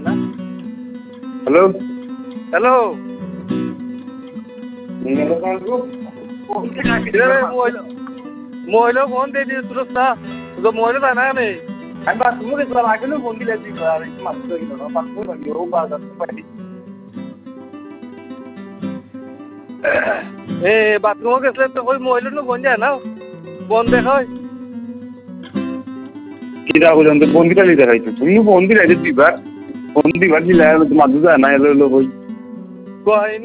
ना hello hello mobile phone दे दी तुझा तुझा मोबाइल था ना नहीं আমি বাথরুমে গেছিলাম আগেও ফোন দিলে তুই আর একটু মাত্র গেল না বাথরুমে গেলি ও বাজার পাইলি ए बाथरूम के तो कोई मोबाइल नो फोन जाए ना फोन देखो কি রাখো জানতে ফোন দিলে দেখাইছো তুমি ফোন দিলে দুইবার দিলে তোমার দুধ না এলো কই कोई